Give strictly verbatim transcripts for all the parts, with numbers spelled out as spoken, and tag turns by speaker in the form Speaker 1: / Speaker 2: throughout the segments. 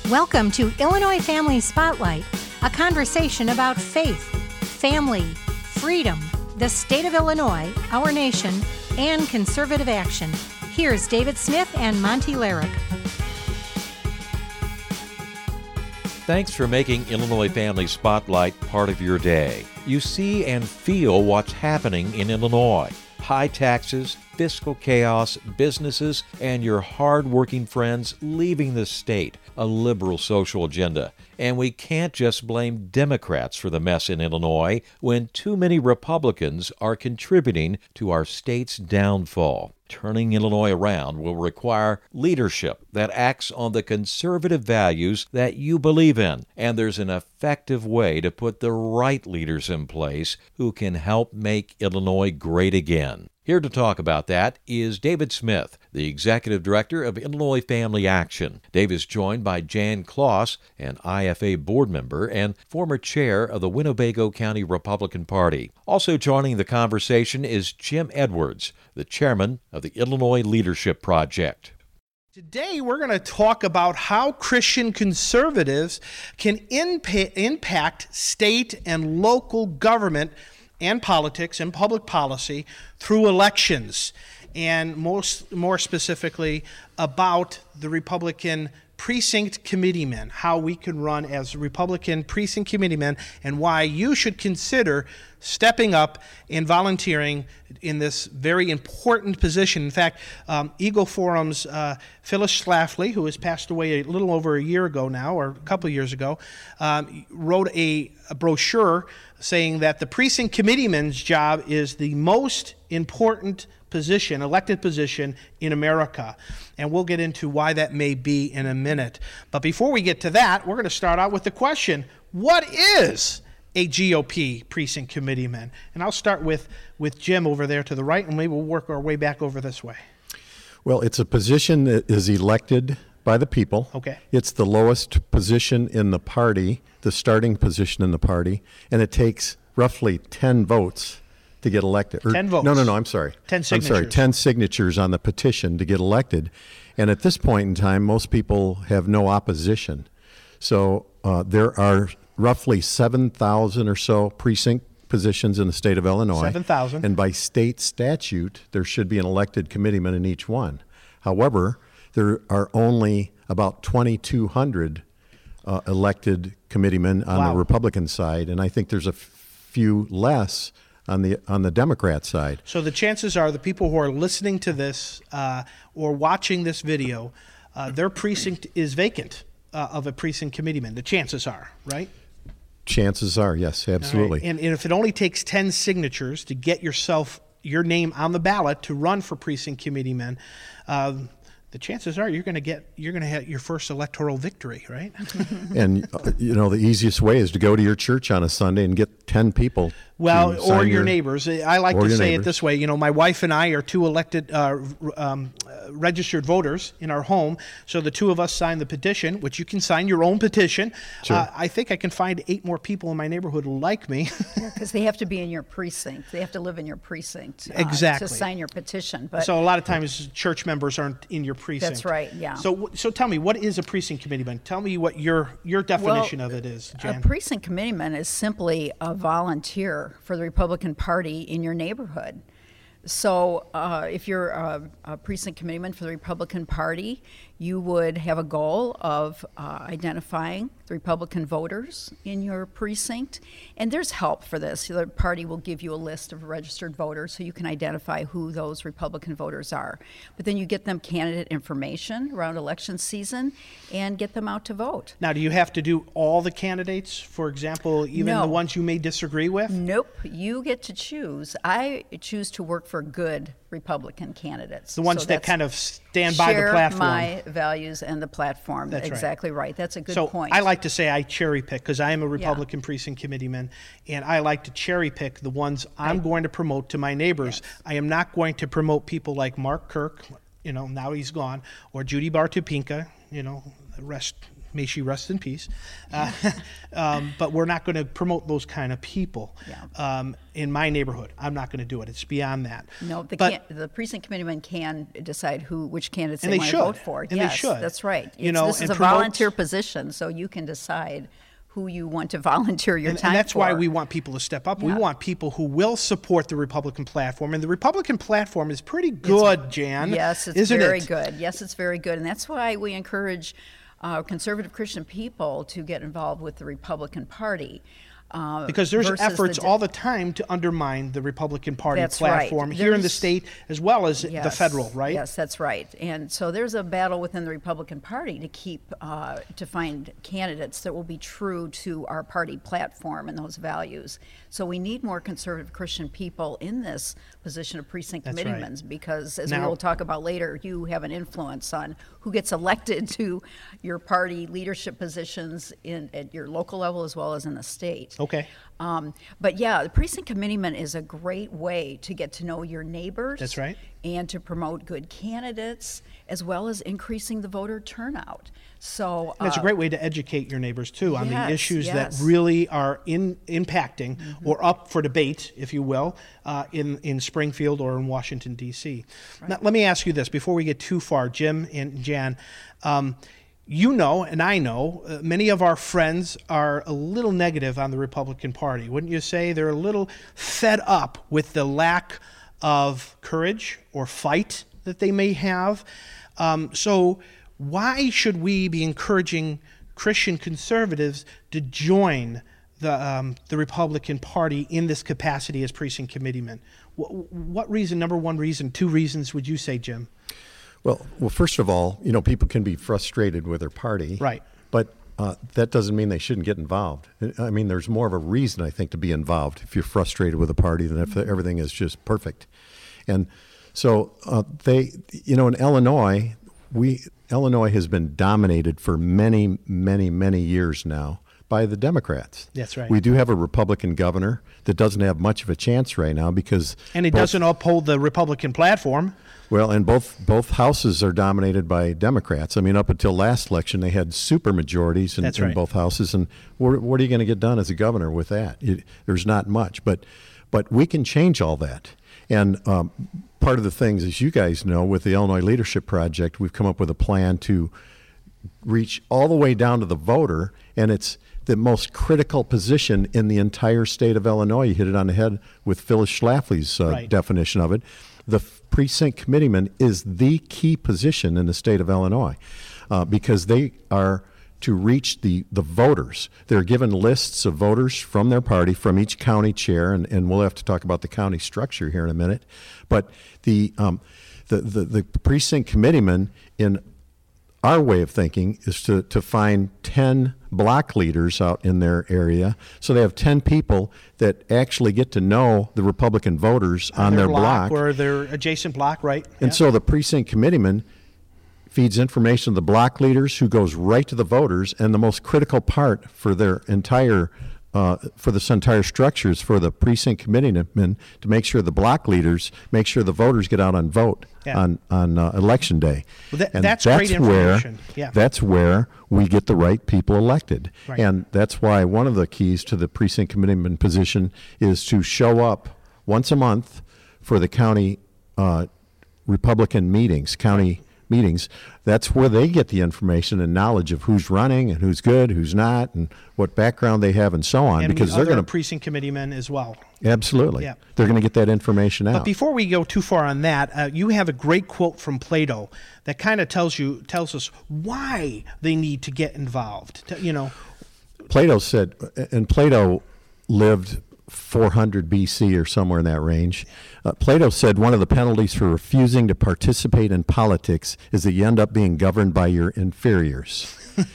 Speaker 1: Welcome to Illinois Family Spotlight, a conversation about faith, family, freedom, the state of Illinois, our nation, and conservative action. Here's David Smith and Monty Larrick.
Speaker 2: Thanks for making Illinois Family Spotlight part of your day. You see and feel what's happening in Illinois. High taxes, fiscal chaos, businesses, and your hard-working friends leaving the state, a liberal social agenda. And we can't just blame Democrats for the mess in Illinois when too many Republicans are contributing to our state's downfall. Turning Illinois around will require leadership that acts on the conservative values that you believe in, and there's an effective way to put the right leaders in place who can help make Illinois great again. Here to talk about that is David Smith, the Executive Director of Illinois Family Action. Dave is joined by Jan Kloss, an I F A board member and former chair of the Winnebago County Republican Party. Also joining the conversation is Jim Edwards, the chairman of the Illinois Leadership Project.
Speaker 3: Today, we're going to talk about how Christian conservatives can impa- impact state and local government and politics and public policy through elections, and most more specifically about the Republican precinct committeemen, how we can run as Republican precinct committeemen, and why you should consider stepping up and volunteering in this very important position. In fact, um, Eagle Forum's uh, Phyllis Schlafly, who has passed away a little over a year ago now, or a couple of years ago, um, wrote a, a brochure saying that the precinct committeeman's job is the most important position, elected position in America. And we'll get into why that may be in a minute. But before we get to that, we're going to start out with the question, what is a G O P precinct committeeman? And I'll start with, with Jim over there to the right, and maybe we'll work our way back over this way.
Speaker 4: Well, it's a position that is elected by the people.
Speaker 3: Okay.
Speaker 4: It's the lowest position in the party, the starting position in the party, and it takes roughly ten votes to get elected. Or,
Speaker 3: ten votes.
Speaker 4: No, no, no, I'm sorry.
Speaker 3: ten signatures.
Speaker 4: I'm sorry, ten signatures on the petition to get elected. And at this point in time, most people have no opposition. So uh, there are roughly seven thousand or so precinct positions in the state of Illinois.
Speaker 3: seven thousand.
Speaker 4: And by state statute, there should be an elected committeeman in each one. However, there are only about twenty-two hundred uh, elected committeemen on
Speaker 3: Wow.
Speaker 4: the Republican side, and I think there's a f- few less on the on the Democrat side.
Speaker 3: So the chances are the people who are listening to this uh, or watching this video, uh, their precinct is vacant uh, of a precinct committeeman. The chances are, right?
Speaker 4: Chances are, yes, absolutely.
Speaker 3: All right. And, and if it only takes ten signatures to get yourself, your name on the ballot to run for precinct committeeman, um, the chances are you're going to get you're going to have your first electoral victory, right?
Speaker 4: And uh, you know, the easiest way is to go to your church on a Sunday and get ten people.
Speaker 3: Well,
Speaker 4: to
Speaker 3: or
Speaker 4: sign
Speaker 3: your,
Speaker 4: your
Speaker 3: neighbors. I like
Speaker 4: or
Speaker 3: to
Speaker 4: your
Speaker 3: say
Speaker 4: neighbors.
Speaker 3: it this way. You know, my wife and I are two elected uh, um, uh, registered voters in our home. So the two of us sign the petition, which you can sign your own petition.
Speaker 4: Sure.
Speaker 3: Uh, I think I can find eight more people in my neighborhood who like me.
Speaker 5: Because they have to be in your precinct. They have to live in your precinct uh,
Speaker 3: Exactly.
Speaker 5: to sign your petition. But
Speaker 3: So a lot of times church members aren't in your precinct.
Speaker 5: That's right, yeah.
Speaker 3: So so tell me, what is a precinct committeeman? Tell me what your your definition
Speaker 5: well,
Speaker 3: of it is,
Speaker 5: a
Speaker 3: Jan.
Speaker 5: precinct committeeman is simply a volunteer for the Republican Party in your neighborhood. So uh, if you're a, a precinct committeeman for the Republican Party, you would have a goal of uh, identifying the Republican voters in your precinct. And there's help for this. The party will give you a list of registered voters so you can identify who those Republican voters are. But then you get them candidate information around election season and get them out to vote.
Speaker 3: Now, do you have to do all the candidates, for example, even
Speaker 5: No.
Speaker 3: the ones you may disagree with?
Speaker 5: Nope, you get to choose. I choose to work for good Republican candidates.
Speaker 3: The ones
Speaker 5: So
Speaker 3: that
Speaker 5: that's
Speaker 3: kind of stand by the
Speaker 5: share
Speaker 3: platform.
Speaker 5: my values and the platform.
Speaker 3: That's right.
Speaker 5: Exactly right. That's a good
Speaker 3: so
Speaker 5: point.
Speaker 3: I like to say I cherry pick because I am a Republican precinct committeeman, and I like to cherry pick the ones I'm
Speaker 5: Right.
Speaker 3: going to promote to my neighbors.
Speaker 5: Yes.
Speaker 3: I am not going to promote people like Mark Kirk, you know, now he's gone, or Judy Bartopinka, you know, rest may she rest in peace. Uh, um, but we're not going to promote those kind of people
Speaker 5: Yeah.
Speaker 3: um, in my neighborhood. I'm not going to do it. It's beyond that.
Speaker 5: No, the,
Speaker 3: But-
Speaker 5: can, the precinct committeeman can decide who which candidates
Speaker 3: And
Speaker 5: they,
Speaker 3: they
Speaker 5: want
Speaker 3: should.
Speaker 5: to vote for.
Speaker 3: And they
Speaker 5: yes,
Speaker 3: should.
Speaker 5: that's right.
Speaker 3: You
Speaker 5: It's-
Speaker 3: know,
Speaker 5: this is
Speaker 3: and
Speaker 5: a
Speaker 3: promote-
Speaker 5: volunteer position, so you can decide who you want to volunteer your
Speaker 3: And,
Speaker 5: time
Speaker 3: and that's
Speaker 5: for.
Speaker 3: why we want people to step up. We
Speaker 5: Yeah.
Speaker 3: want people who will support the Republican platform. And the Republican platform is pretty good, Jan.
Speaker 5: Yes, it's
Speaker 3: isn't
Speaker 5: very
Speaker 3: it?
Speaker 5: good. Yes, it's very good. And that's why we encourage uh, conservative Christian people to get involved with the Republican Party. Uh,
Speaker 3: Because there's
Speaker 5: versus
Speaker 3: efforts
Speaker 5: the,
Speaker 3: all the time to undermine the Republican Party
Speaker 5: That's right.
Speaker 3: platform here in the
Speaker 5: There's-
Speaker 3: state as well as the
Speaker 5: Yes,
Speaker 3: federal, right?
Speaker 5: Yes, that's right. And so there's a battle within the Republican Party to keep, uh, to find candidates that will be true to our party platform and those values. So we need more conservative Christian people in this position of precinct
Speaker 3: That's right.
Speaker 5: committeemen because, as
Speaker 3: Now-
Speaker 5: we will talk about later, you have an influence on who gets elected to your party leadership positions in at your local level as well as in the state.
Speaker 3: Okay.
Speaker 5: Um, but yeah, the precinct committeeman is a great way to get to know your neighbors.
Speaker 3: That's right.
Speaker 5: And to promote good candidates, as well as increasing the voter turnout. So
Speaker 3: And it's a
Speaker 5: uh,
Speaker 3: great way to educate your neighbors too on
Speaker 5: Yes,
Speaker 3: the issues
Speaker 5: yes.
Speaker 3: that really are in impacting or up for debate, if you will, uh, in in Springfield or in Washington D C. Now, let me ask you this before we get too far, Jim and Jan. Um, you know, and I know, uh, many of our friends are a little negative on the Republican Party. Wouldn't you say they're a little fed up with the lack of courage or fight that they may have? Um, so. Why should we be encouraging Christian conservatives to join the um, the Republican Party in this capacity as precinct committeemen? What, what reason, number one reason, two reasons would you say, Jim?
Speaker 4: Well, well, first of all, you know, people can be frustrated with their party.
Speaker 3: Right.
Speaker 4: But uh, that doesn't mean they shouldn't get involved. I mean, there's more of a reason, I think, to be involved if you're frustrated with a party than if everything is just perfect. And so uh, they, you know, in Illinois, we Illinois has been dominated for many, many, many years now by the Democrats.
Speaker 3: That's right.
Speaker 4: We do have a Republican governor that doesn't have much of a chance right now because
Speaker 3: And he
Speaker 4: both-
Speaker 3: doesn't uphold the Republican platform.
Speaker 4: Well, and both both houses are dominated by Democrats. I mean, up until last election, they had super majorities in,
Speaker 3: That's
Speaker 4: in
Speaker 3: right.
Speaker 4: both houses. And what, what are you going to get done as a governor with that? It, there's not much, but but we can change all that. And um, part of the things, as you guys know, with the Illinois Leadership Project, we've come up with a plan to reach all the way down to the voter, and it's the most critical position in the entire state of Illinois. You hit it on the head with Phyllis Schlafly's uh,
Speaker 3: Right.
Speaker 4: definition of it. The f- precinct committeeman is the key position in the state of Illinois uh, because they are to reach the, the voters. They're given lists of voters from their party, from each county chair, and, and we'll have to talk about the county structure here in a minute. But the, um, the, the, the precinct committeeman, in our way of thinking, is to, to find ten block leaders out in their area. So they have ten people that actually get to know the Republican voters on, their, block.
Speaker 3: or their adjacent block, right?
Speaker 4: And
Speaker 3: Yeah.
Speaker 4: so the precinct committeeman feeds information to the block leaders, who goes right to the voters. And the most critical part for their entire, uh, for this entire structure is for the precinct committeeman to make sure the block leaders make sure the voters get out and vote
Speaker 3: Yeah.
Speaker 4: on on uh, election day.
Speaker 3: Well, that-
Speaker 4: and
Speaker 3: that's great
Speaker 4: where
Speaker 3: information. Yeah.
Speaker 4: that's where we get the right people elected.
Speaker 3: Right.
Speaker 4: And that's why one of the keys to the precinct committeeman position is to show up once a month for the county uh, Republican meetings, county meetings. That's where they get the information and knowledge of who's running and who's good, who's not, and what background they have, and so on.
Speaker 3: And
Speaker 4: because
Speaker 3: the
Speaker 4: they're
Speaker 3: other
Speaker 4: going to
Speaker 3: precinct committeemen as well.
Speaker 4: absolutely,
Speaker 3: Yeah.
Speaker 4: they're going to get that information out.
Speaker 3: But before we go too far on that, uh, you have a great quote from Plato that kind of tells you tells us why they need to get involved. T- You know,
Speaker 4: Plato said, and Plato lived four hundred B C or somewhere in that range. Uh, Plato said one of the penalties for refusing to participate in politics is that you end up being governed by your inferiors.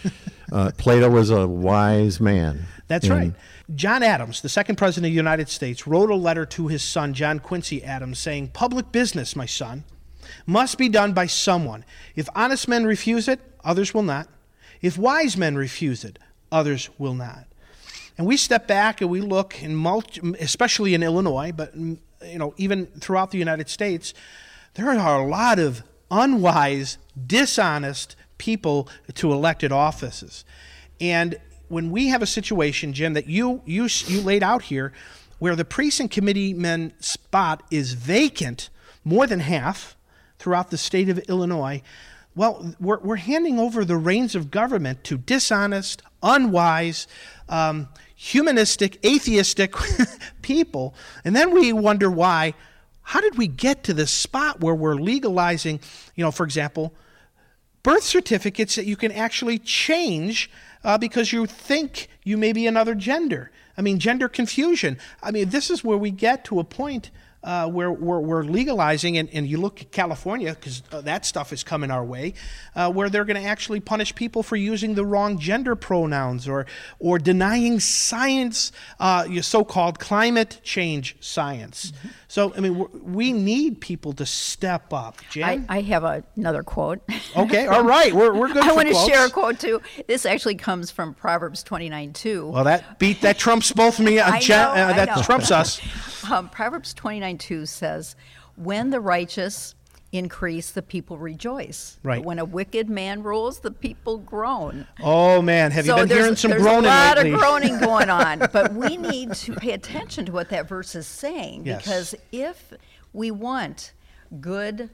Speaker 4: uh, Plato was a wise man.
Speaker 3: that's
Speaker 4: And
Speaker 3: right. John Adams, the second president of the United States, wrote a letter to his son, John Quincy Adams, saying, "Public business, my son, must be done by someone. If honest men refuse it, others will not. If wise men refuse it, others will not." And we step back and we look, in multi, especially in Illinois, but mm, you know, even throughout the United States, there are a lot of unwise, dishonest people to elected offices. And when we have a situation, Jim, that you you you laid out here, where the precinct committeeman spot is vacant, more than half throughout the state of Illinois, well, we're, we're handing over the reins of government to dishonest, unwise, um, humanistic, atheistic people. And then we wonder why, how did we get to this spot where we're legalizing, you know, for example, birth certificates that you can actually change uh, because you think you may be another gender. I mean, gender confusion. I mean, this is where we get to a point uh, where we're, we're legalizing, and, and you look at California, because uh, that stuff is coming our way, uh, where they're going to actually punish people for using the wrong gender pronouns or or denying science, uh, your so-called climate change science. Mm-hmm. So, I mean, we're, we need people to step up. Jen?
Speaker 5: I, I have a, another quote.
Speaker 3: Okay, all right. We're, we're good
Speaker 5: I
Speaker 3: for
Speaker 5: want to
Speaker 3: quotes.
Speaker 5: share a quote, too. This actually comes from Proverbs twenty-nine two.
Speaker 3: Well, that beat, that trumps both me. Uh,
Speaker 5: I
Speaker 3: Jen,
Speaker 5: know,
Speaker 3: uh,
Speaker 5: I
Speaker 3: that
Speaker 5: know.
Speaker 3: trumps us.
Speaker 5: Um, Proverbs twenty-nine two says, when the righteous increase, the people rejoice.
Speaker 3: Right.
Speaker 5: But when a wicked man rules, the people groan.
Speaker 3: Oh, man. Have
Speaker 5: so
Speaker 3: you been
Speaker 5: there's,
Speaker 3: hearing some
Speaker 5: there's
Speaker 3: groaning
Speaker 5: a lot
Speaker 3: lately?
Speaker 5: of groaning going on. But we need to pay attention to what that verse is saying.
Speaker 3: Yes.
Speaker 5: Because if we want good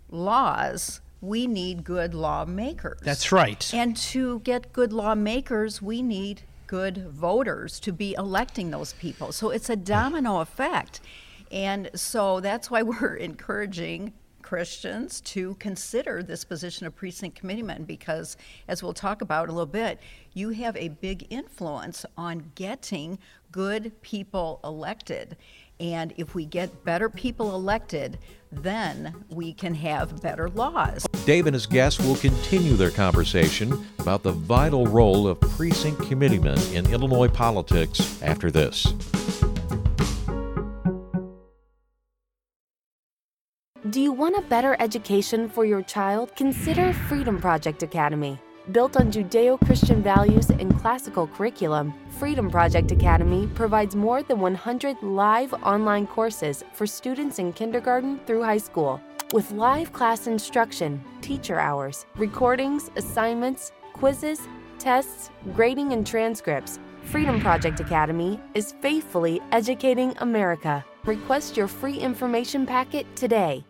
Speaker 5: laws, we need good lawmakers.
Speaker 3: That's right.
Speaker 5: And to get good lawmakers, we need good voters to be electing those people. So it's a domino effect. And so that's why we're encouraging Christians to consider this position of precinct committeeman, because as we'll talk about in a little bit, you have a big influence on getting good people elected. And if we get better people elected, then we can have better laws.
Speaker 2: Dave and his guests will continue their conversation about the vital role of precinct committeemen in Illinois politics after this.
Speaker 6: Do you want a better education for your child? Consider Freedom Project Academy. Built on Judeo-Christian values and classical curriculum, Freedom Project Academy provides more than one hundred live online courses for students in kindergarten through high school. With live class instruction, teacher hours, recordings, assignments, quizzes, tests, grading, and transcripts, Freedom Project Academy is faithfully educating America. Request your free information packet today.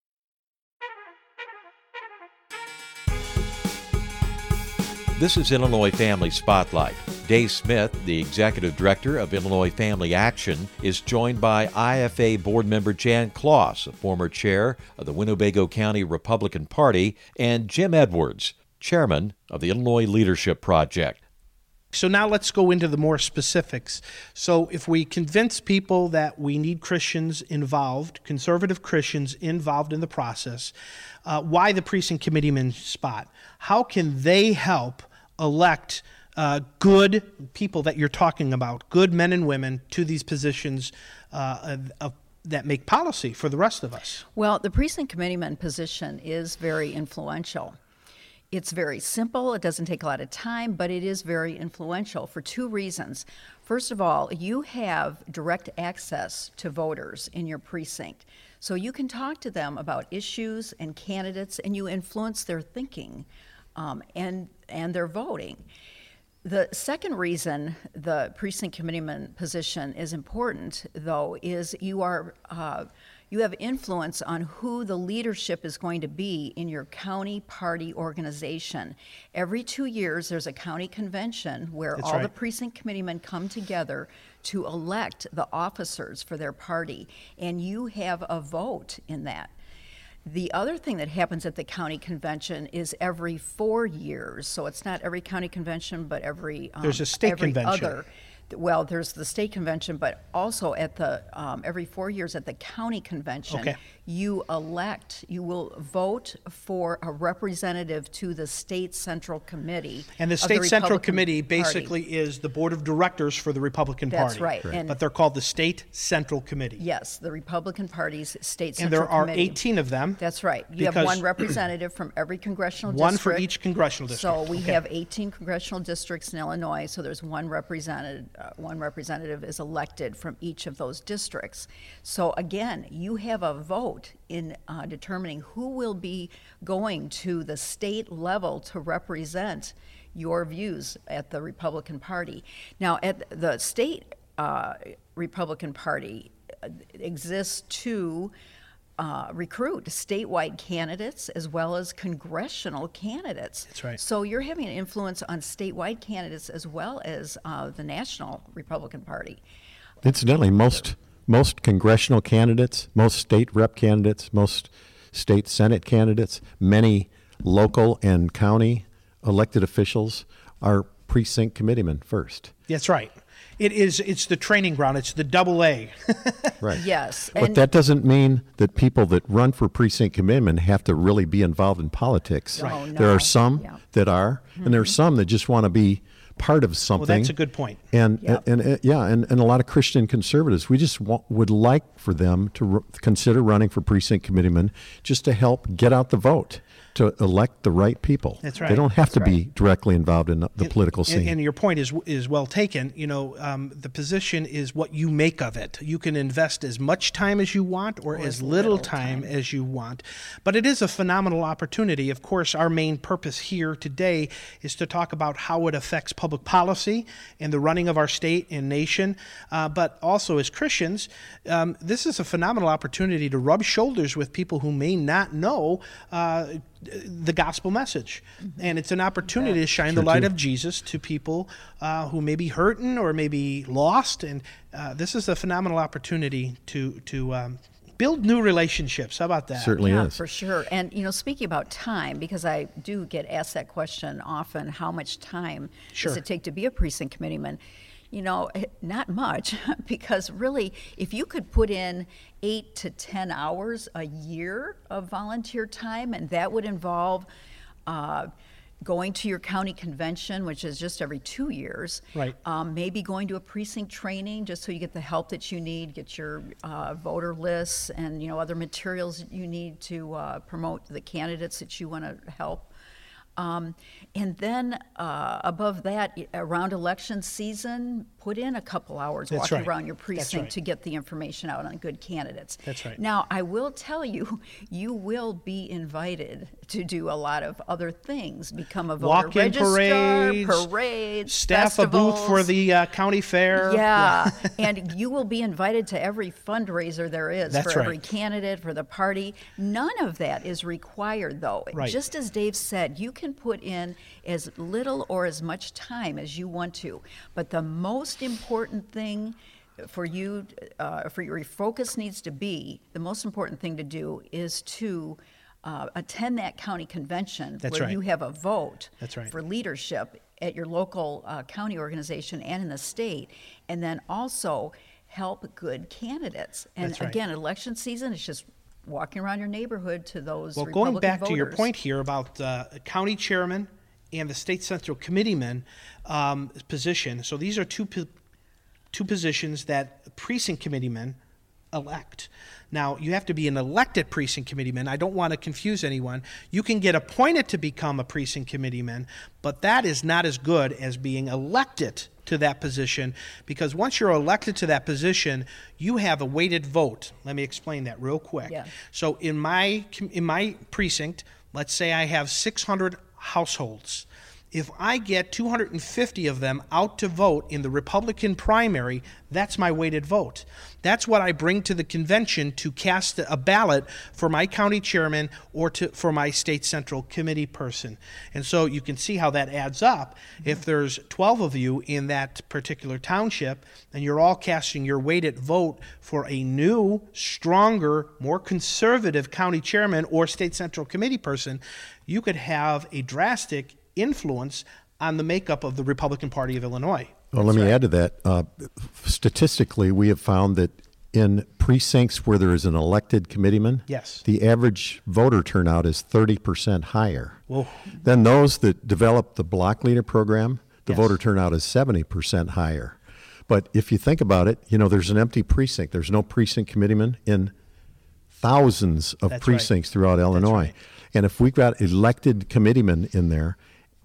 Speaker 2: This is Illinois Family Spotlight. Dave Smith, the Executive Director of Illinois Family Action, is joined by I F A Board Member Jan Kloss, a former chair of the Winnebago County Republican Party, and Jim Edwards, Chairman of the Illinois Leadership Project.
Speaker 3: So now let's go into the more specifics. So if we convince people that we need Christians involved, conservative Christians involved in the process, uh, why the precinct committeeman spot? How can they help elect uh, good people that you're talking about, good men and women, to these positions uh, of, of, that make policy for the rest of us?
Speaker 5: Well, the precinct committeeman position is very influential. It's very simple. It doesn't take a lot of time, but it is very influential for two reasons. First of all, you have direct access to voters in your precinct. So you can talk to them about issues and candidates, and you influence their thinking um, and, and their voting. The second reason the precinct committeeman position is important, though, is you are uh, you have influence on who the leadership is going to be in your county party organization. Every two years, there's a county convention where
Speaker 3: That's
Speaker 5: all
Speaker 3: right.
Speaker 5: the precinct committeemen come together to elect the officers for their party, and you have a vote in that. The other thing that happens at the county convention is every four years, so it's not every county convention, but every um,
Speaker 3: There's a state
Speaker 5: every
Speaker 3: convention.
Speaker 5: other. Well, there's the state convention, but also at the um, every four years at the county convention,
Speaker 3: Okay.
Speaker 5: you elect, you will vote for a representative to the state central committee.
Speaker 3: And the
Speaker 5: of
Speaker 3: State Central
Speaker 5: Republican
Speaker 3: Committee
Speaker 5: Party.
Speaker 3: basically is the board of directors for the Republican
Speaker 5: That's
Speaker 3: Party.
Speaker 5: right. Right. And-
Speaker 3: But they're called the State Central Committee.
Speaker 5: Yes, the Republican Party's state
Speaker 3: And
Speaker 5: central
Speaker 3: there are
Speaker 5: committee.
Speaker 3: eighteen of them.
Speaker 5: That's right. You have
Speaker 3: because-
Speaker 5: one representative from every congressional
Speaker 3: One
Speaker 5: district.
Speaker 3: for each congressional district.
Speaker 5: So we
Speaker 3: Okay.
Speaker 5: have eighteen congressional districts in Illinois, so there's one represented uh, one representative is elected from each of those districts. So again, you have a vote in uh, determining who will be going to the state level to represent your views at the Republican Party. Now, at the state uh, Republican Party uh, exists to Uh, recruit statewide candidates as well as congressional candidates.
Speaker 3: That's right.
Speaker 5: So you're having an influence on statewide candidates as well as uh, the national Republican Party.
Speaker 4: Incidentally, most most congressional candidates, most state rep candidates, most state Senate candidates, many local and county elected officials are precinct committeemen first.
Speaker 3: That's right. It is. It's the training ground. It's the double A.
Speaker 4: Right.
Speaker 5: Yes.
Speaker 4: But
Speaker 5: and
Speaker 4: that doesn't mean that people that run for precinct committeemen have to really be involved in politics.
Speaker 5: Right. Oh,
Speaker 4: There
Speaker 5: no.
Speaker 4: are some
Speaker 5: Yeah.
Speaker 4: that are,
Speaker 5: Mm-hmm.
Speaker 4: and there are some that just want to be part of something.
Speaker 3: Well, that's a good point.
Speaker 4: And
Speaker 5: Yep.
Speaker 4: and, and uh, yeah, and, and a lot of Christian conservatives, we just want, would like for them to r- consider running for precinct committeemen just to help get out the vote, to elect the right people.
Speaker 3: That's right.
Speaker 4: They don't have
Speaker 5: That's
Speaker 4: to be directly involved in the the political
Speaker 3: And-
Speaker 4: scene.
Speaker 3: And your point is is well taken. You know, um, the position is what you make of it. You can invest as much time as you want or, as,
Speaker 5: as
Speaker 3: little,
Speaker 5: little
Speaker 3: time,
Speaker 5: time.
Speaker 3: as you want. But it is a phenomenal opportunity. Of course, our main purpose here today is to talk about how it affects public policy and the running of our state and nation. Uh, but also as Christians, um, this is a phenomenal opportunity to rub shoulders with people who may not know uh, the gospel message. And it's an opportunity to shine the
Speaker 4: Sure
Speaker 3: light
Speaker 4: too.
Speaker 3: of Jesus to people uh, who may be hurting or may be lost. And uh, this is a phenomenal opportunity to, to um, build new relationships. How about that?
Speaker 4: Certainly
Speaker 5: yeah,
Speaker 4: is.
Speaker 5: for sure. And you know, speaking about time, because I do get asked that question often, how much time
Speaker 3: Sure.
Speaker 5: does it take to be a precinct committeeman? You know, not much, because really, if you could put in eight to ten hours a year of volunteer time, and that would involve uh, going to your county convention, which is just every two years,
Speaker 3: Right.
Speaker 5: um, maybe going to a precinct training just so you get the help that you need, get your uh, voter lists and you know other materials that you need to uh, promote the candidates that you want to help. Um, and then uh, above that, around election season, put in a couple hours
Speaker 3: That's
Speaker 5: walking
Speaker 3: right.
Speaker 5: around your
Speaker 3: That's
Speaker 5: precinct
Speaker 3: right.
Speaker 5: to get the information out on good candidates.
Speaker 3: That's right.
Speaker 5: Now, I will tell you, you will be invited to do a lot of other things, become a voter
Speaker 3: Walk-in
Speaker 5: registrar,
Speaker 3: parades,
Speaker 5: parades,
Speaker 3: staff a booth for
Speaker 5: festivals.
Speaker 3: the uh, county fair.
Speaker 5: Yeah, and you will be invited to every fundraiser there is
Speaker 3: That's
Speaker 5: for every
Speaker 3: right.
Speaker 5: candidate, for the party. None of that is required, though.
Speaker 3: Right.
Speaker 5: Just as Dave said, you can put in as little or as much time as you want to. But the most important thing for you, uh, for your focus needs to be, the most important thing to do is to uh, attend that county convention
Speaker 3: That's
Speaker 5: where
Speaker 3: right.
Speaker 5: you have a vote
Speaker 3: That's right.
Speaker 5: for leadership at your local uh, county organization and in the state, and then also help good candidates. And
Speaker 3: That's right.
Speaker 5: again, election season is just walking around your neighborhood to those
Speaker 3: Well,
Speaker 5: Republican
Speaker 3: going back
Speaker 5: voters.
Speaker 3: to your point here about uh, county chairman and the state central committeeman um, position, so these are two po- two positions that precinct committeemen elect. Now, you have to be an elected precinct committeeman. I don't want to confuse anyone. You can get appointed to become a precinct committeeman, but that is not as good as being elected to that position, because once you're elected to that position, you have a weighted vote. Let me explain that real quick.
Speaker 5: Yeah.
Speaker 3: So in my in my precinct, let's say I have six hundred households. If I get two hundred fifty of them out to vote in the Republican primary, that's my weighted vote. That's what I bring to the convention to cast a ballot for my county chairman or to for my state central committee person. And so you can see how that adds up. If there's twelve of you in that particular township and you're all casting your weighted vote for a new, stronger, more conservative county chairman or state central committee person, you could have a drastic influence on the makeup of the Republican Party of Illinois.
Speaker 4: Well, let me add to that. Uh, statistically, we have found that in precincts where there is an elected committeeman,
Speaker 3: Yes.
Speaker 4: the average voter turnout is thirty percent higher.
Speaker 3: Whoa.
Speaker 4: Than those that develop the block leader program, the
Speaker 3: Yes.
Speaker 4: voter turnout is seventy percent higher. But if you think about it, you know, there's an empty precinct. There's no precinct committeeman in thousands of
Speaker 3: That's right.
Speaker 4: precincts throughout Illinois.
Speaker 3: right.
Speaker 4: And if we've got elected committeemen in there,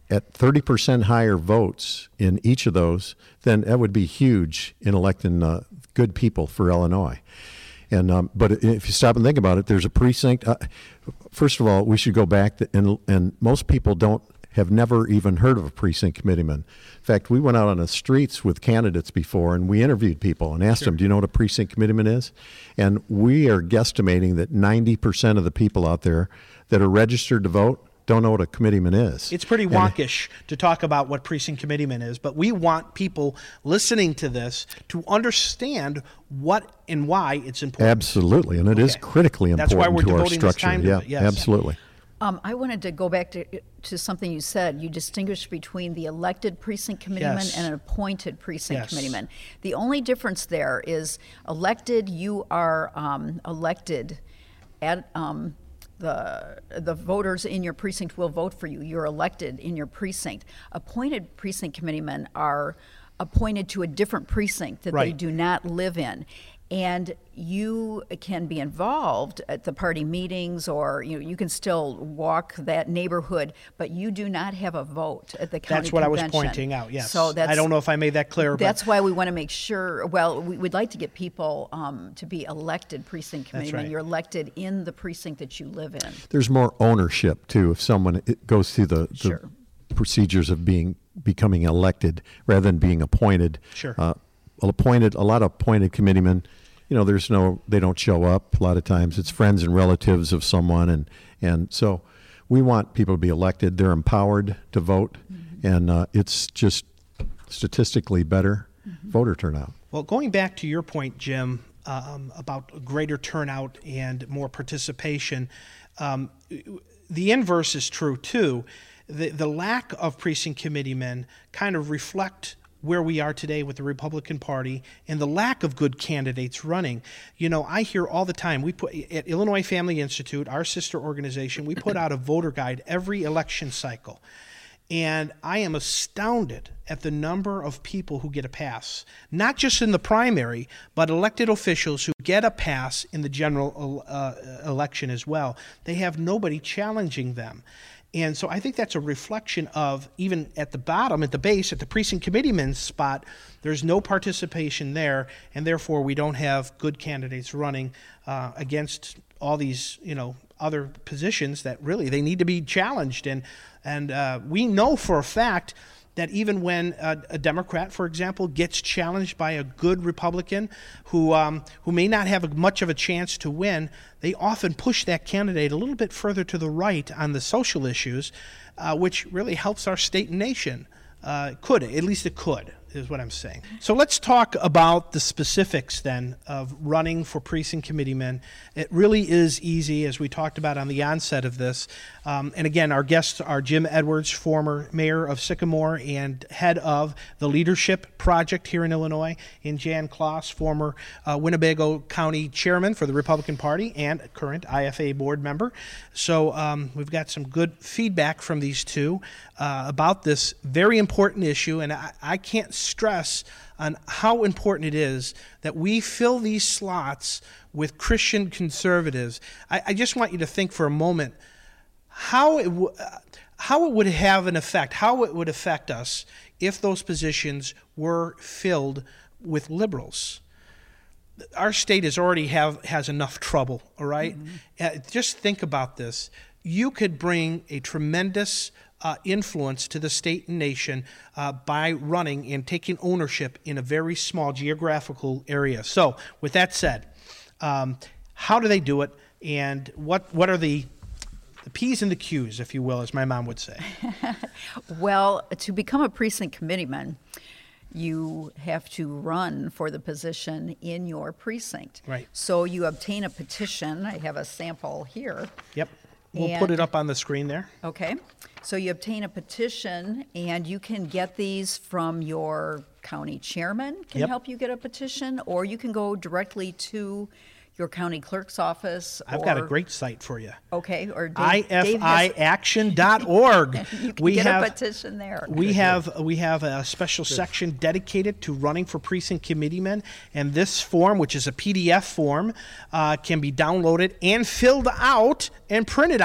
Speaker 4: at thirty percent higher votes in each of those, then that would be huge in electing uh, good people for Illinois. And um, but if you stop and think about it, there's a precinct. Uh, first of all, we should go back, to, and and most people don't have never even heard of a precinct committeeman. In fact, we went out on the streets with candidates before, and we interviewed people and asked
Speaker 3: Sure.
Speaker 4: them, "Do you know what a precinct committeeman is?" And we are guesstimating that ninety percent of the people out there that are registered to vote don't know what a committeeman is.
Speaker 3: It's pretty
Speaker 4: And-
Speaker 3: wonkish to talk about what precinct committeeman is, but we want people listening to this to understand what and why it's important.
Speaker 4: Absolutely, and it is
Speaker 3: Okay.
Speaker 4: critically
Speaker 3: That's
Speaker 4: important
Speaker 3: why we're
Speaker 4: to our
Speaker 3: devoting this
Speaker 4: structure.
Speaker 3: time to
Speaker 4: yeah,
Speaker 3: it, yes.
Speaker 4: absolutely.
Speaker 5: Um, I wanted to go back to, to something you said. You distinguish between the elected precinct committeeman
Speaker 3: Yes.
Speaker 5: and an appointed precinct
Speaker 3: Yes.
Speaker 5: committeeman. The only difference there is elected, you are um, elected at um, the the voters in your precinct will vote for you. You're elected in your precinct. Appointed precinct committeemen are appointed to a different precinct that they
Speaker 3: Right.
Speaker 5: do not live in. And you can be involved at the party meetings, or you know, you can still walk that neighborhood, but you do not have a vote at the county
Speaker 3: That's what I was
Speaker 5: convention.
Speaker 3: pointing out, yes.
Speaker 5: So that's,
Speaker 3: I don't know if I made that clear. but-
Speaker 5: That's why we want to make sure, well, we, we'd like to get people um, to be elected precinct
Speaker 3: That's
Speaker 5: committeemen.
Speaker 3: right.
Speaker 5: You're elected in the precinct that you live in.
Speaker 4: There's more ownership too if someone it goes through the, the
Speaker 5: Sure.
Speaker 4: procedures of being becoming elected rather than being appointed.
Speaker 3: Sure.
Speaker 4: Uh, well, appointed a lot of appointed committeemen, you know, there's no they don't show up a lot of times. It's friends and relatives of someone, and and so we want people to be elected. They're empowered to vote,
Speaker 5: Mm-hmm.
Speaker 4: and uh, it's just statistically better
Speaker 5: Mm-hmm.
Speaker 4: voter turnout.
Speaker 3: Well, going back to your point, Jim, um, about greater turnout and more participation, um, the inverse is true too. The, the lack of precinct committeemen kind of reflect where we are today with the Republican Party and the lack of good candidates running. You know, I hear all the time, we put at Illinois Family Institute, our sister organization, we put out a voter guide every election cycle. And I am astounded at the number of people who get a pass, not just in the primary, but elected officials who get a pass in the general uh, election as well. They have nobody challenging them. And so I think that's a reflection of, even at the bottom, at the base, at the precinct committeeman's spot, there's no participation there, and therefore we don't have good candidates running uh, against all these, you know, other positions that really they need to be challenged. And and uh, we know for a fact that even when a, a Democrat, for example, gets challenged by a good Republican who um, who may not have much of a chance to win, they often push that candidate a little bit further to the right on the social issues, uh, which really helps our state and nation. Uh, could, at least it could, is what I'm saying. So let's talk about the specifics then of running for precinct committeemen. It really is easy, as we talked about on the onset of this. Um, and again, our guests are Jim Edwards, former mayor of Sycamore and head of the Leadership Project here in Illinois, and Jan Kloss, former uh, Winnebago County chairman for the Republican Party and current I F A board member. So um, we've got some good feedback from these two uh, about this very important issue, and I, I can't stress on how important it is that we fill these slots with Christian conservatives. I, I just want you to think for a moment how it w- how it would have an effect, how it would affect us if those positions were filled with liberals. Our state is already have has enough trouble, all right? Mm-hmm. Uh, just think about this. You could bring a tremendous uh, influence to the state and nation uh, by running and taking ownership in a very small geographical area. So, with that said, um, how do they do it, and what what are the the P's and the Q's, if you will, as my mom would say?
Speaker 5: Well, to become a precinct committeeman, you have to run for the position in your precinct.
Speaker 3: Right.
Speaker 5: So you obtain a petition. I have a sample here.
Speaker 3: Yep. We'll put
Speaker 5: And-
Speaker 3: it up on the screen there.
Speaker 5: Okay. So you obtain a petition, and you can get these from your county chairman can
Speaker 3: Yep.
Speaker 5: help you get a petition, or you can go directly to your county clerk's office.
Speaker 3: I've got a
Speaker 5: or-
Speaker 3: great site for you.
Speaker 5: Okay, or Dave,
Speaker 3: I F
Speaker 5: Dave
Speaker 3: I
Speaker 5: has-
Speaker 3: action dot org.
Speaker 5: you can
Speaker 3: we
Speaker 5: get
Speaker 3: have
Speaker 5: a petition there.
Speaker 3: we have we have a special section dedicated to running for precinct committeemen, and this form, which is a P D F form, uh, can be downloaded and filled out and printed out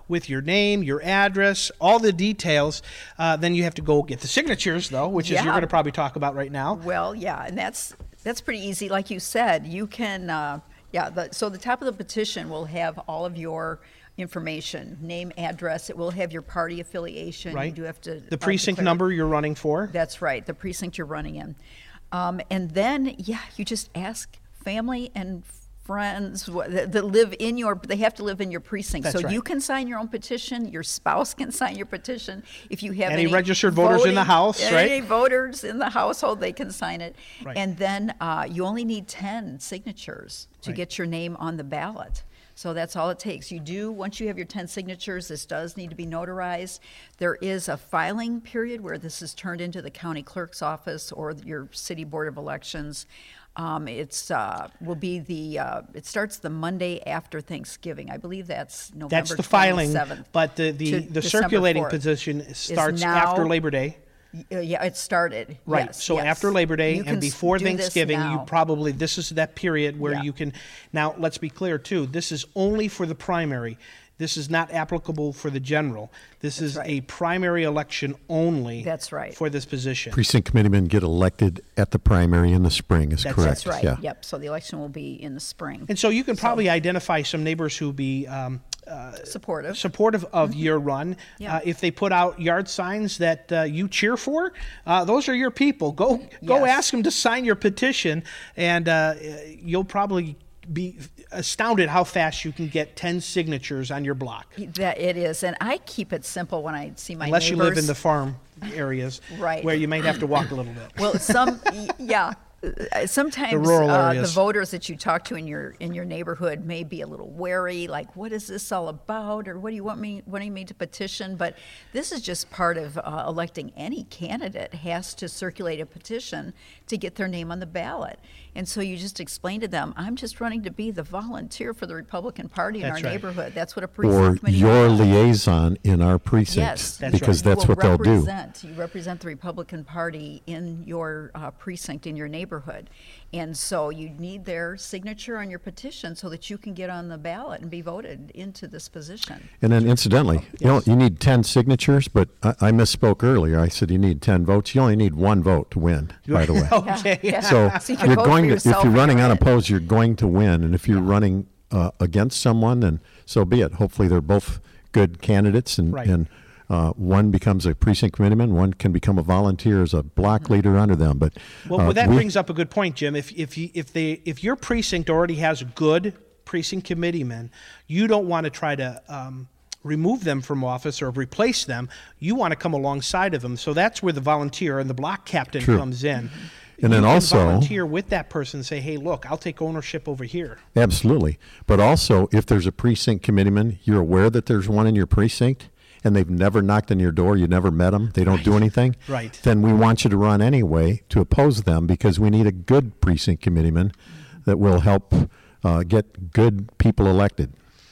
Speaker 3: with your name, your address, all the details. Uh, then you have to go get the signatures, though, which
Speaker 5: Yeah.
Speaker 3: is you're going to probably talk about right now.
Speaker 5: Well, yeah, and that's that's pretty easy. Like you said, you can, uh, yeah, the, so the top of the petition will have all of your information, name, address. It will have your party affiliation.
Speaker 3: Right.
Speaker 5: You do have to.
Speaker 3: The
Speaker 5: uh,
Speaker 3: precinct
Speaker 5: declare-
Speaker 3: number you're running for.
Speaker 5: That's right, the precinct you're running in. Um, and then, yeah, you just ask family and friends wh- that that live in your, they have to live in your precinct.
Speaker 3: That's
Speaker 5: so
Speaker 3: right.
Speaker 5: you can sign your own petition, your spouse can sign your petition. If you have
Speaker 3: Any
Speaker 5: any,
Speaker 3: registered voters in the
Speaker 5: voting-
Speaker 3: house, right?
Speaker 5: Any voters in the household, they can sign it.
Speaker 3: Right.
Speaker 5: And then uh, you only need ten signatures to
Speaker 3: Right.
Speaker 5: get your name on the ballot. So that's all it takes. You do, once you have your ten signatures, this does need to be notarized. There is a filing period where this is turned into the county clerk's office or your city board of elections. Um, it's uh, will be the uh, it starts the Monday after Thanksgiving. I believe that's November
Speaker 3: That's the filing,
Speaker 5: twenty-seventh.
Speaker 3: but the, the,
Speaker 5: to
Speaker 3: the
Speaker 5: December
Speaker 3: circulating
Speaker 5: fourth.
Speaker 3: position starts
Speaker 5: now-
Speaker 3: after Labor Day.
Speaker 5: Uh, yeah, it started.
Speaker 3: Right.
Speaker 5: Yes,
Speaker 3: so
Speaker 5: yes.
Speaker 3: after Labor Day
Speaker 5: You
Speaker 3: and
Speaker 5: can s-
Speaker 3: before
Speaker 5: do this
Speaker 3: Thanksgiving, you
Speaker 5: now.
Speaker 3: probably, this is that period where
Speaker 5: Yeah.
Speaker 3: you can, now let's be clear too, this is only for the primary. This is not applicable for the general. This is
Speaker 5: right.
Speaker 3: a primary election only.
Speaker 5: That's right.
Speaker 3: For this position.
Speaker 4: Precinct committeemen get elected at the primary in the spring, is
Speaker 3: That's-
Speaker 4: correct.
Speaker 5: That's right.
Speaker 4: Yeah.
Speaker 5: Yep. So the election will be in the spring.
Speaker 3: And so you can probably identify some neighbors who be um,
Speaker 5: Supportive.
Speaker 3: supportive of your run.
Speaker 5: Yeah.
Speaker 3: Uh, if they put out yard signs that uh, you cheer for, uh, those are your people. Go go
Speaker 5: Yes.
Speaker 3: ask them to sign your petition, and uh, you'll probably be astounded how fast you can get ten signatures on your block.
Speaker 5: That it is, and I keep it simple when I see my
Speaker 3: Unless you
Speaker 5: neighbors.
Speaker 3: live in the farm areas,
Speaker 5: Right.
Speaker 3: where you might have to walk a little bit.
Speaker 5: Well, some y- yeah. Uh, Sometimes
Speaker 3: The rural
Speaker 5: uh, the
Speaker 3: areas.
Speaker 5: voters that you talk to in your in your neighborhood may be a little wary, like, what is this all about, or what do you want me wanting me to petition? But this is just part of uh, electing any candidate has to circulate a petition to get their name on the ballot. And so you just explain to them, I'm just running to be the volunteer for the Republican Party in
Speaker 3: That's
Speaker 5: our
Speaker 3: right.
Speaker 5: neighborhood. That's what a precinct
Speaker 4: Or
Speaker 5: committee
Speaker 4: your
Speaker 5: is.
Speaker 4: liaison in our precinct.
Speaker 5: Yes,
Speaker 3: That's
Speaker 4: because
Speaker 3: right.
Speaker 4: that's
Speaker 5: You will
Speaker 4: what they'll do.
Speaker 5: represent- You represent the Republican Party in your uh, precinct, in your neighborhood. And so you need their signature on your petition so that you can get on the ballot and be voted into this position.
Speaker 4: And then incidentally, you know,
Speaker 3: Yes.
Speaker 4: you need ten signatures, but I, I misspoke earlier. I said you need ten votes. You only need one vote to win, by the way.
Speaker 3: Okay.
Speaker 5: Yeah.
Speaker 4: So,
Speaker 5: So you can
Speaker 4: you're
Speaker 5: vote for
Speaker 4: going to, if
Speaker 5: yourself
Speaker 4: you're
Speaker 5: when
Speaker 4: running
Speaker 5: you're in.
Speaker 4: unopposed, you're going to win. And if you're running uh, against someone, then so be it. Hopefully they're both good candidates, and,
Speaker 3: Right.
Speaker 4: and uh, one becomes a precinct committeeman, one can become a volunteer as a block leader under them. But
Speaker 3: Well,
Speaker 4: uh,
Speaker 3: well that
Speaker 4: we-
Speaker 3: brings up a good point, Jim. If if you, if they if your precinct already has good precinct committeemen, you don't want to try to um, remove them from office or replace them. You want to come alongside of them. So that's where the volunteer and the block captain
Speaker 4: True.
Speaker 3: comes in.
Speaker 4: And then
Speaker 3: you can
Speaker 4: also-
Speaker 3: volunteer with that person and say, "Hey, look, I'll take ownership over here."
Speaker 4: Absolutely. But also, if there's a precinct committeeman, you're aware that there's one in your precinct, and they've never knocked on your door, you never met them, they don't do anything,
Speaker 3: Right.
Speaker 4: then we want you to run anyway to oppose them, because we need a good precinct committeeman that will help uh, get good people elected.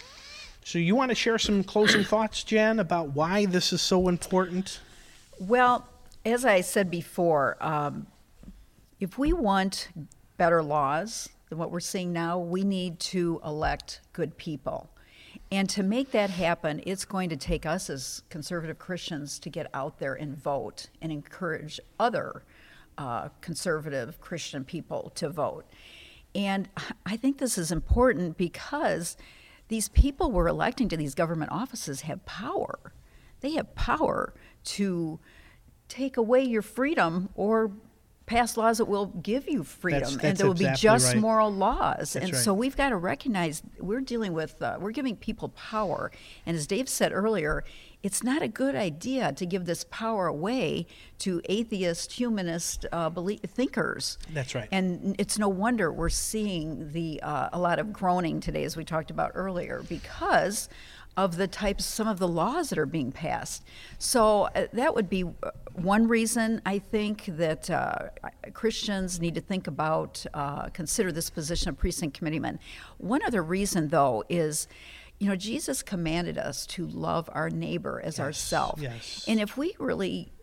Speaker 3: So you want to share some closing thoughts, Jen, about why this is so important?
Speaker 5: Well, as I said before, um, if we want better laws than what we're seeing now, we need to elect good people. And to make that happen, it's going to take us as conservative Christians to get out there and vote and encourage other uh, conservative Christian people to vote. And I think this is important because these people we're electing to these government offices have power. They have power to take away your freedom or pass laws that will give you freedom.
Speaker 3: That's-
Speaker 5: and
Speaker 3: that's
Speaker 5: there will be
Speaker 3: exactly
Speaker 5: just
Speaker 3: right.
Speaker 5: moral laws.
Speaker 3: That's
Speaker 5: and
Speaker 3: right.
Speaker 5: so we've got to recognize we're dealing with, uh, we're giving people power. And as Dave said earlier, it's not a good idea to give this power away to atheist, humanist uh, belie- thinkers.
Speaker 3: That's right.
Speaker 5: And it's no wonder we're seeing the uh, a lot of groaning today, as we talked about earlier, because of the types, some of the laws that are being passed. So uh, that would be uh, one reason I think that uh, Christians need to think about, uh, consider this position of precinct committeeman. One other reason, though, is, you know, Jesus commanded us to love our neighbor as ourselves.
Speaker 3: yes.
Speaker 5: And if we really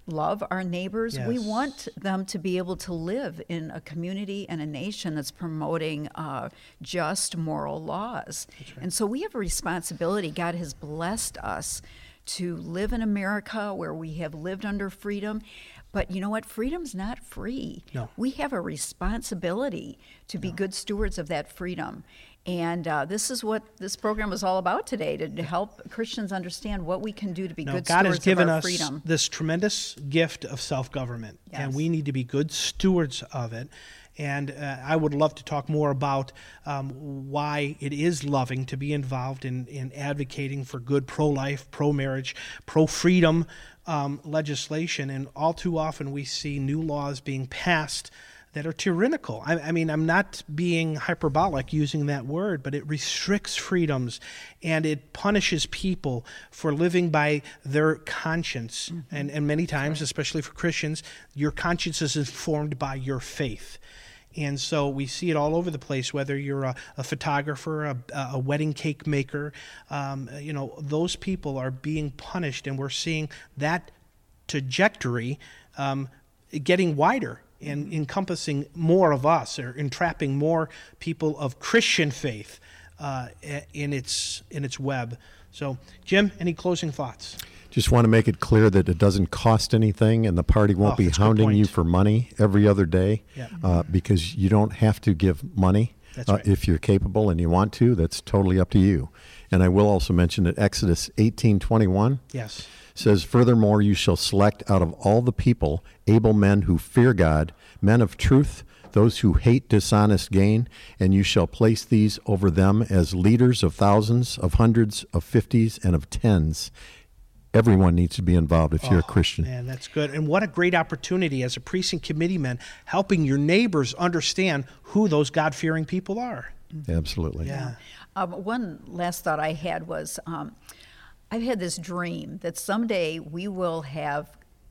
Speaker 5: love our neighbors. We
Speaker 3: Yes.
Speaker 5: want them to be able to live in a community and a nation that's promoting uh, just moral laws. And so we have a responsibility. God has blessed us to live in America where we have lived under freedom. But you know what? Freedom's not free.
Speaker 3: No.
Speaker 5: We have a responsibility to be good stewards of that freedom. And uh, this is what this program is all about today, to, to help Christians understand what we can do to be
Speaker 3: No,
Speaker 5: good
Speaker 3: God
Speaker 5: stewards
Speaker 3: has given
Speaker 5: of our
Speaker 3: us
Speaker 5: freedom.
Speaker 3: this tremendous gift of self-government, and
Speaker 5: Yes.
Speaker 3: we need to be good stewards of it. And uh, I would love to talk more about um, why it is loving to be involved in, in advocating for good pro-life, pro-marriage, pro-freedom um, legislation. And all too often we see new laws being passed that are tyrannical. I, I mean, I'm not being hyperbolic using that word, but it restricts freedoms and it punishes people for living by their conscience. Mm-hmm. And, and many times, right. especially for Christians, your conscience is informed by your faith. And so we see it all over the place, whether you're a, a photographer, a, a wedding cake maker, um, you know, those people are being punished, and we're seeing that trajectory um, getting wider and encompassing more of us, or entrapping more people of Christian faith uh, in its in its web. So, Jim, any closing thoughts?
Speaker 4: Just want to make it clear that it doesn't cost anything, and the party won't
Speaker 3: Oh,
Speaker 4: be
Speaker 3: that's a good
Speaker 4: hounding you
Speaker 3: point.
Speaker 4: for money every other day,
Speaker 3: Yeah.
Speaker 4: uh, because you don't have to give money.
Speaker 3: That's
Speaker 4: uh,
Speaker 3: right.
Speaker 4: If you're capable and you want to, that's totally up to you. And I will also mention that Exodus eighteen twenty-one
Speaker 3: Yes.
Speaker 4: says, "Furthermore, you shall select out of all the people able men who fear God, men of truth, those who hate dishonest gain, and you shall place these over them as leaders of thousands, of hundreds, of fifties, and of tens." Everyone needs to be involved if you're a Christian.
Speaker 3: Man, that's good. And what a great opportunity as a precinct committeeman, helping your neighbors understand who those God-fearing people are.
Speaker 4: Absolutely.
Speaker 3: Yeah.
Speaker 5: Um, one last thought I had was, um, I've had this dream that someday we will have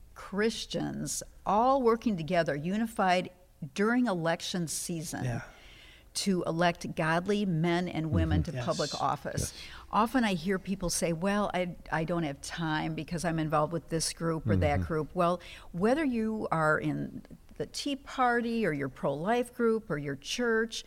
Speaker 5: Christians all working together, unified during election season,
Speaker 3: Yeah.
Speaker 5: to elect godly men and women to
Speaker 3: Yes.
Speaker 5: public office. Often I hear people say, well, I, I don't have time because I'm involved with this group or that group. Well, whether you are in the Tea Party or your pro-life group or your church,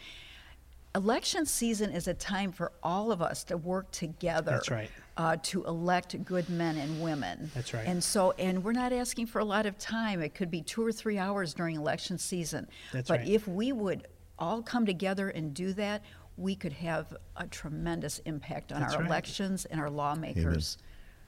Speaker 5: election season is a time for all of us to work together.
Speaker 3: That's right.
Speaker 5: Uh, to elect good men and women.
Speaker 3: That's right.
Speaker 5: And so, and we're not asking for a lot of time. It could be two or three hours during election season.
Speaker 3: That's
Speaker 5: but
Speaker 3: right.
Speaker 5: if we would all come together and do that, we could have a tremendous impact on
Speaker 3: That's
Speaker 5: our
Speaker 3: right.
Speaker 5: elections and our lawmakers.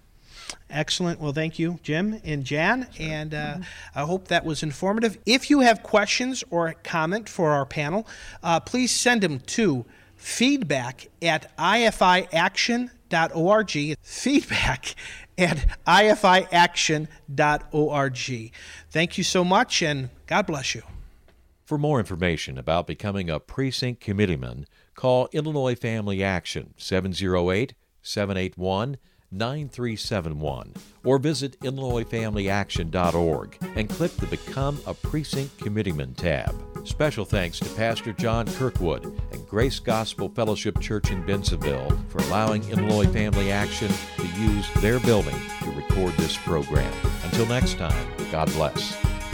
Speaker 3: Excellent. Well, thank you, Jim and Jan. And uh, I hope that was informative. If you have questions or comment for our panel, uh, please send them to feedback at I F I action dot org. Feedback at I F I action dot org. Thank you so much, and God bless you.
Speaker 2: For more information about becoming a precinct committeeman, call Illinois Family Action seven oh eight, seven eight one, nine three seven one or visit Illinois Family Action dot org and click the Become a Precinct Committeeman tab. Special thanks to Pastor John Kirkwood and Grace Gospel Fellowship Church in Bensenville for allowing Illinois Family Action to use their building to record this program. Until next time, God bless.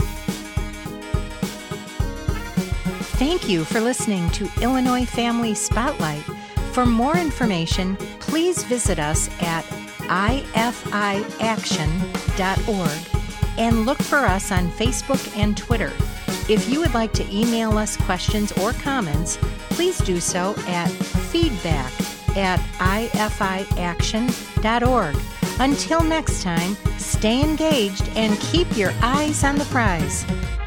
Speaker 1: Thank you for listening to Illinois Family Spotlight. For more information, please visit us at I F I action dot org and look for us on Facebook and Twitter. If you would like to email us questions or comments, please do so at feedback at I F I action dot org. Until next time, stay engaged and keep your eyes on the prize.